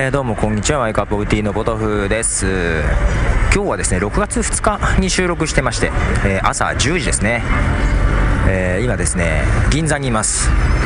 どうもこんにちは。マイカップオブティーのポトフです。今日はですね6月2日に収録してまして、朝10時ですね。今ですね銀座にいます。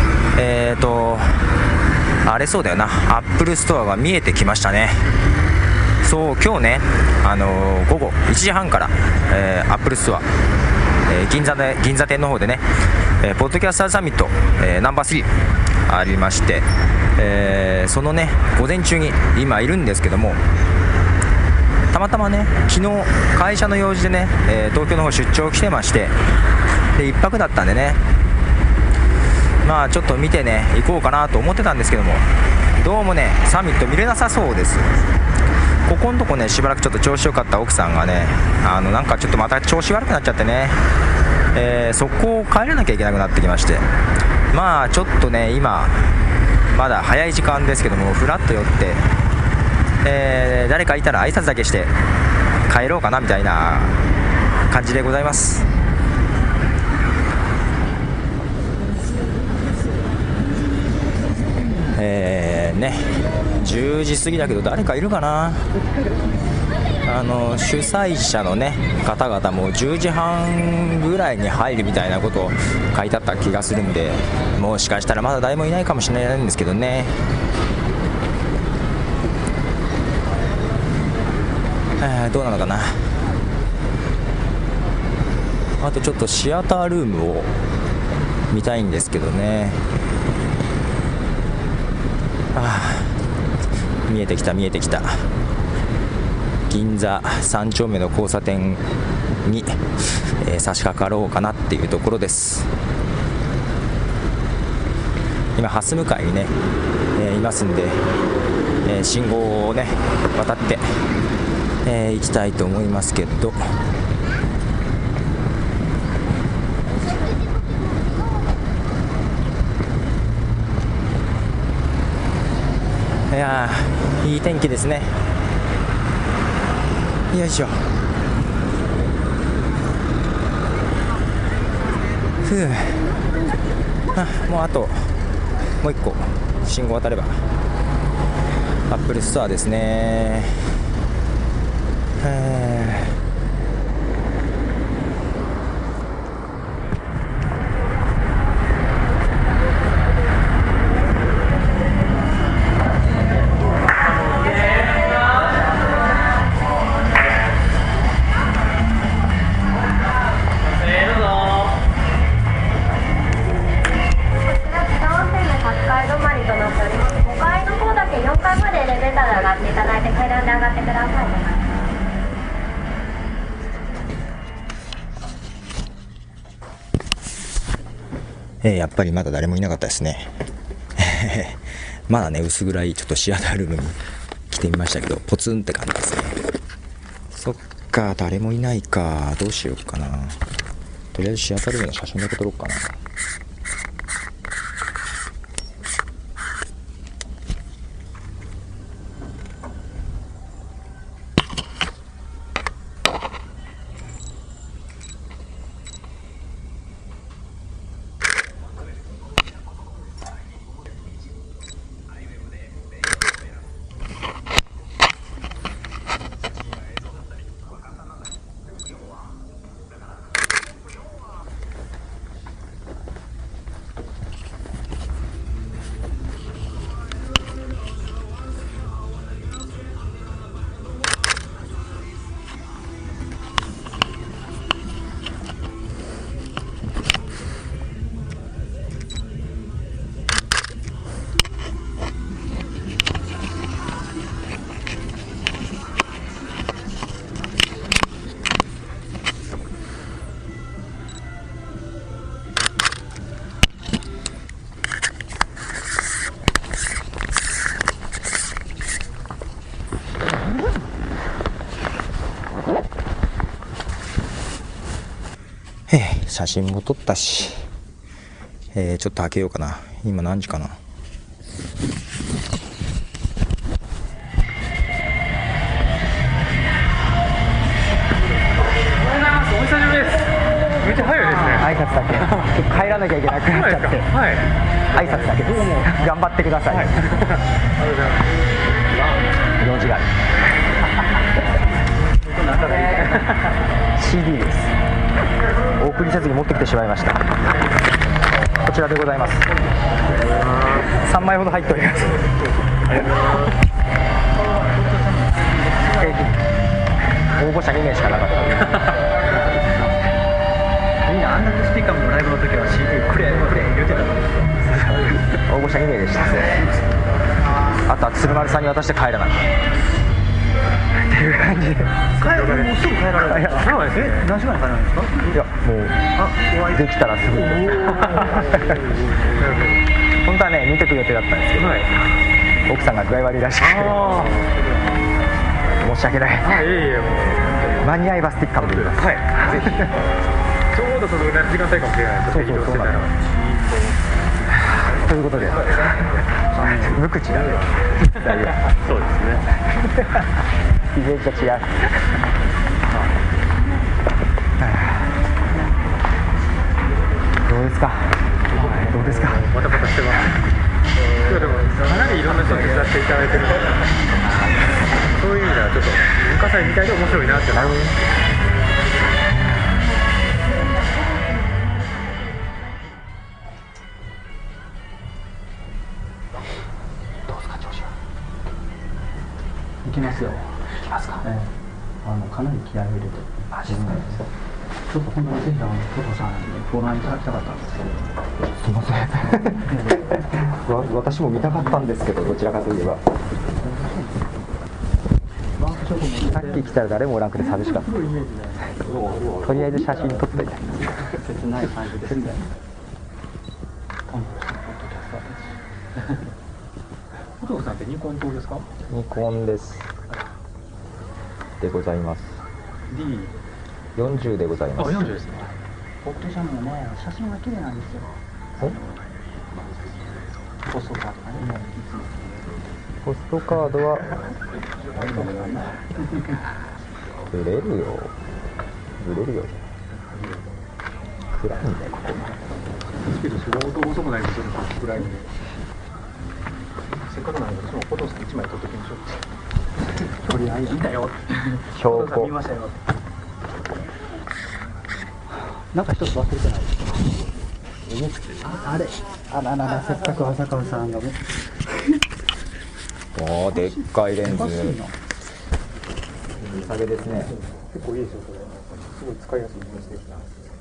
あれそうだよな、アップルストアが見えてきましたね。そう、今日ね、午後1時半から、アップルストア、銀座店の方でね、ポッドキャスターサミット、ナンバー3ありまして、そのね午前中に今いるんですけども、たまたまね昨日会社の用事でね、東京の方出張来てまして、で1泊だったんでね、まあちょっと見てね行こうかなと思ってたんですけども、どうもねサミット見れなさそうです。ここのとこねしばらくちょっと調子良かった奥さんがね、なんかちょっとまた調子悪くなっちゃってね、速攻帰らなきゃいけなくなってきまして、まあちょっとね今まだ早い時間ですけども、ふらっと寄って、誰かいたら挨拶だけして帰ろうかなみたいな感じでございます。ね、10時過ぎだけど誰かいるかな。主催者のね方々も10時半ぐらいに入るみたいなことを書いてあった気がするんで、もしかしたらまだ誰もいないかもしれないんですけどね。どうなのかな。あとちょっとシアタールームを見たいんですけどね。見えてきた銀座3丁目の交差点に、差し掛かろうかなっていうところです。今ハス向かいにね、いますんで、信号をね渡って、行きたいと思いますけど、いやーいい天気ですね。よいしょ。もうあともう1個信号渡ればアップルストアですね。やっぱりまだ誰もいなかったですね。まだね薄暗いちょっとシアタールームに来てみましたけど、ポツンって感じですね。そっか、誰もいないか。どうしようかな。とりあえずシアタールームの写真だけ撮ろうかな。写真も撮ったし、ちょっと開けようかな。今何時かな。 お久しぶりです。めっちゃ早いですね。 挨拶だけ帰らなきゃいけなくなっちゃって、 はい。 挨拶だけです。頑張ってください。 ありがとうございます。 用事がある。CD です。お送りせずに持ってきてしまいました。こちらでございます。3枚ほど入っております。応募者2名しかなかった。 みんなあんなスピーカーのライブの時は CD くれくれ言うてたの。 応募者2名でした。あとは鶴丸さんに渡して帰らないっていう感じで。 もうすぐ帰られる。何時間に帰られるんですか？ いやもうできたらすぐに。本当はね見てくる予定だったんですけど、奥さんが具合悪いらしくて申し訳ない。間に合えばスティッカーもできます。 はい、ぜひ。ちょうどその時間帯かもしれないです。 そうなんです。ということで無口だ。 そうですね。 イメージと違う。どうですか？どうですか？ バタバタしてます。今日でもかなりいろんな人に手伝っていただいてるので、そういう意味ではちょっと文化祭みたいで面白いなってなるほど。 行きますよ。 行きますか？ かなり気合いを入れて。ちょっと本当にぜひトトさんにご覧いただきたかったんですけど。 すいません。私も見たかったんですけど、どちらかといえば。さっき来たら誰もおらんくて寂しかった。とりあえず写真撮っといて。 切ない感じですね。トトさんってニコン島ですか？ ニコンです。でございます。40でございます。 40ですね。ポッドジャムのね、写真が綺麗なんですよ。ポストカードがね。 ポストカードはブレるよ。暗いんだよここ。 ですけど相当遅くないですよね。暗いんで。せっかくなので私もフォトさん1枚撮っておきましょう。とりあえず見たよ。 証拠。 見ましたよ。 なんか一つ忘れてないですか？あれ、あらせっかく浅川さんがね。 おー、でっかいレンズ。 おかしいな。 いい下げですね。 結構いいですよこれ。すごい使いやすいレンズですな。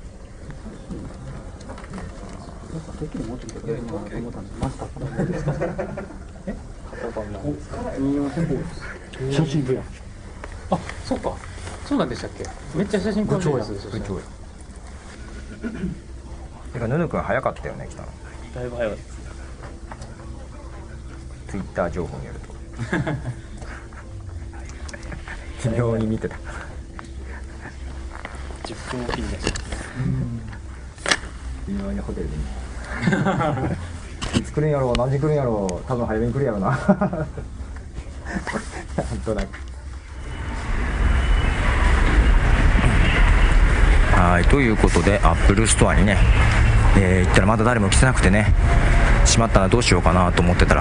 てっきりもうちょっと出るのかなと思ったんです。マスターこれですか？ 型番なんですか。 写真部屋。 あ、そうか。そうなんでしたっけ。めっちゃ写真詳しいです。 部長や。てかヌヌ君早かったよね来たの。 だいぶ早い。 ツイッター情報によると微妙に見てた。 10分おきにです。 微妙にホテルでいつ来るんやろう、何時来るんやろう、多分早めに来るやろうな。なんとなく。はい、ということでアップルストアにね、行ったらまだ誰も来てなくてね、しまったらどうしようかなと思ってたら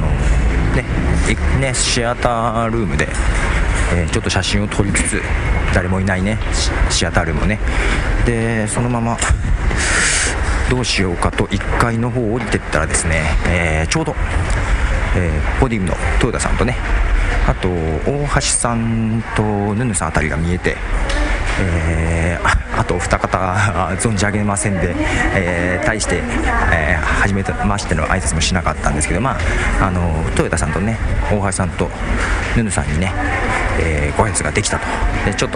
シアタールームで、ちょっと写真を撮りつつ、誰もいないねシアタールームをね、でそのままどうしようかと1階の方を降りてったらですね、ちょうど、ポディウムの豊田さんとね、あと大橋さんとヌヌさんあたりが見えて、あと二方存じ上げませんで、対して、初めましての挨拶もしなかったんですけど、豊田さんとね大橋さんとヌヌさんにね、ご挨拶ができたと。でちょっと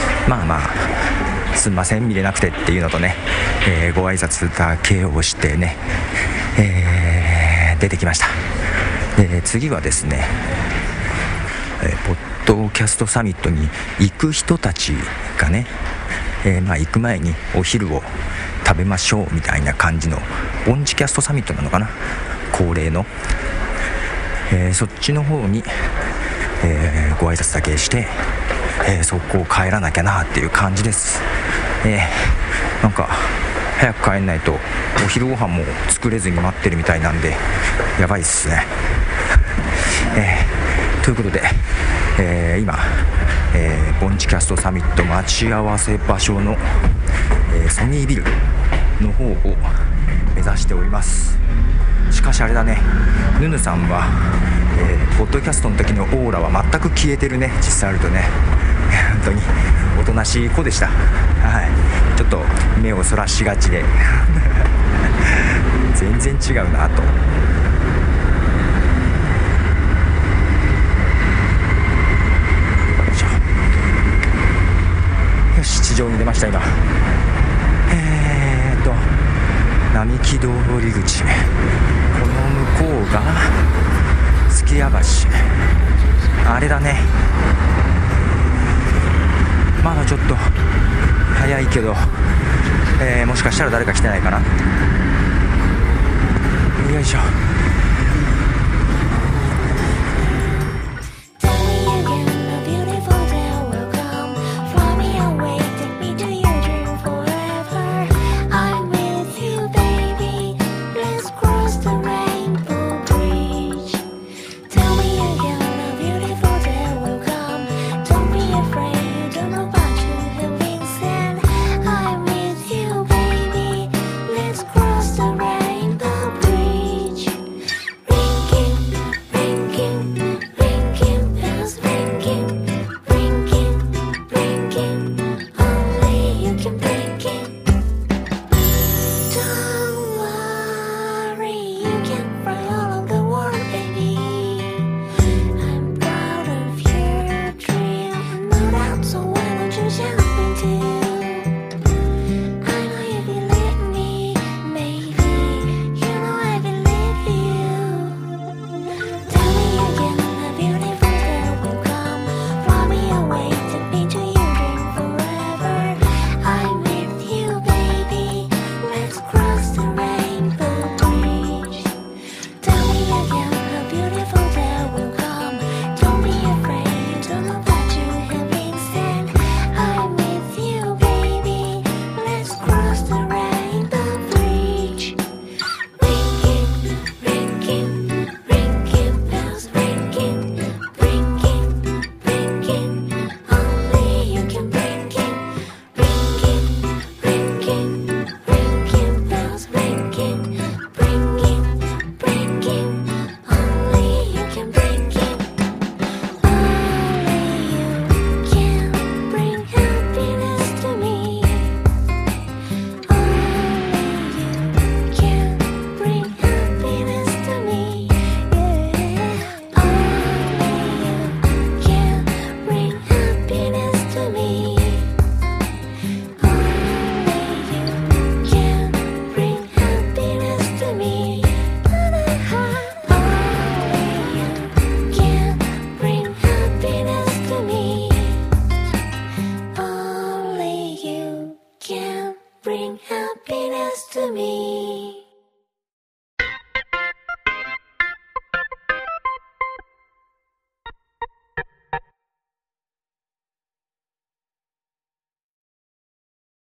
すんません見れなくてっていうのとね、ご挨拶だけをしてね、出てきました。で次はですね、ポッドキャストサミットに行く人たちがね、行く前にお昼を食べましょうみたいな感じのオンジキャストサミットなのかな、恒例の、そっちの方に、ご挨拶だけして、そこを帰らなきゃなっていう感じです。なんか早く帰んないとお昼ご飯も作れずに待ってるみたいなんでやばいっすね。とということで、今、ボンチキャストサミット待ち合わせ場所の、ソニービルの方を目指しております。しかしあれだね、ヌヌさんは、ポッドキャストの時のオーラは全く消えてるね。実際あるとね本当におとなしい子でした。はい、ちょっと目をそらしがちで全然違うなと。よし、地上に出ました。今並木通り口、この向こうが数寄屋橋、あれだね。まだちょっと早いけど、もしかしたら誰か来てないかな。よいしょ。